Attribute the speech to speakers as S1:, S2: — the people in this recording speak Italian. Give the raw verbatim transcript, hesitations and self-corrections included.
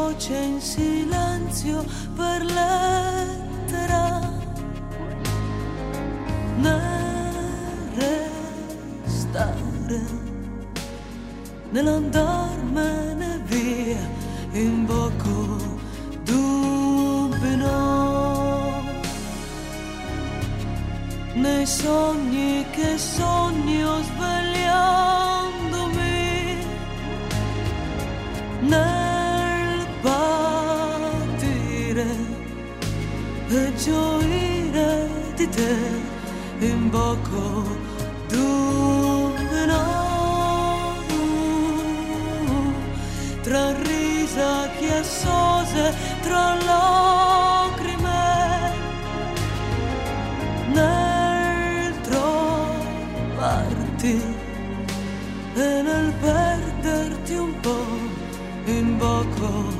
S1: voce in silenzio per lettera, nel restare, nell'andarmene via in poco dubbi no, nei sogni che sogno svegliandomi, nel partire e gioire di te in poco dubbi no, tra risa chiassose, tra lacrime, nel trovarti e nel perderti un po' in poco